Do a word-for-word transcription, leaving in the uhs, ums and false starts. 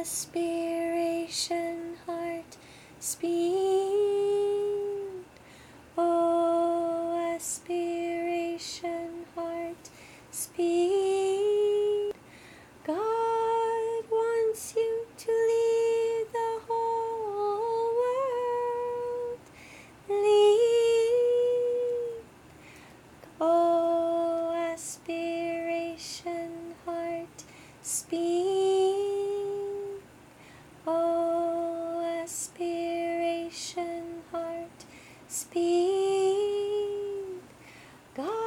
aspiration, heart, speed. Oh, aspiration, heart, speed. God wants you to lead the whole world. Lead. Oh, aspiration, heart, speed. Oh, aspiration, heart, speed. God